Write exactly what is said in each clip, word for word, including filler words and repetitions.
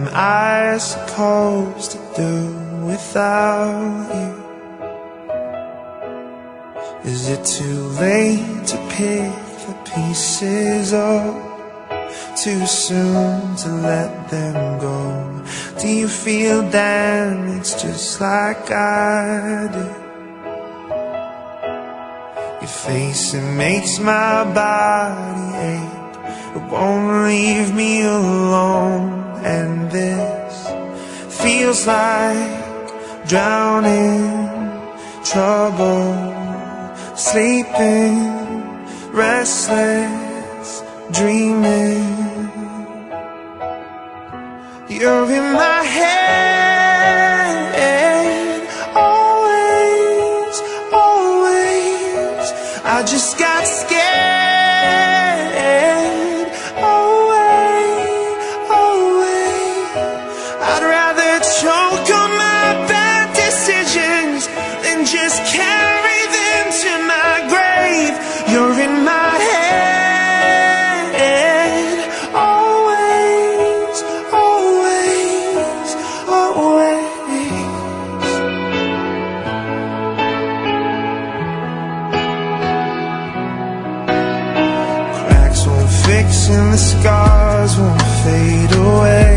am I supposed to do without you? Is it too late to pick the pieces up? Too soon to let them go? Do you feel damaged just like I do? Your face, it makes my body ache. It won't leave me alone. And this feels like drowning, trouble, sleeping, restless, dreaming. You're in my head, always, always. I just got scared, away, away. I'd rather choke on my bad decisions than just carry them to my grave. You're in my head, always, always, always. Cracks won't fix and the scars won't fade away.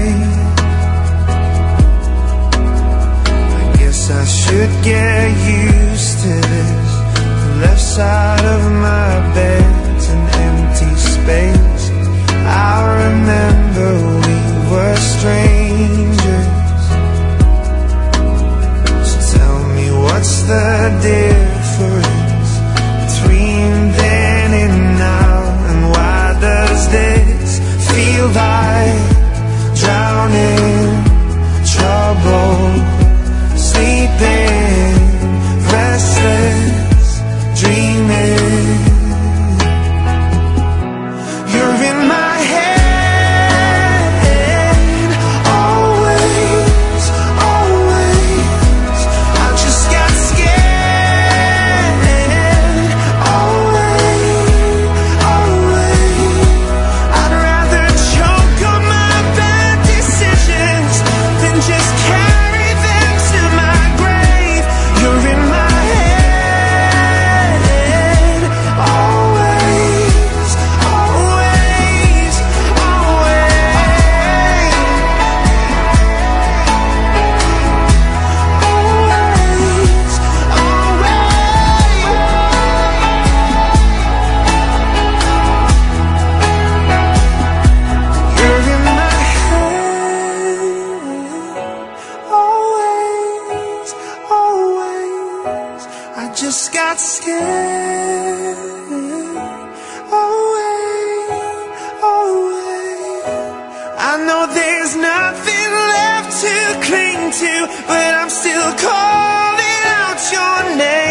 I guess I should get used to this. The left side of my bed's an empty space. I remember we were strangers. So tell me, what's the difference between then and now? And why does this feel like drowning, trouble, sleeping, restless, dreaming? You're in my head, always, always. I just got scared, away, away. I'd rather choke on my bad decisions than just carry them to my grave. You're in my head, always, always, always, always, always. You're in my head, always, always. I just got scared, away, away. I know there's nothing left to cling to, but I'm still calling out your name.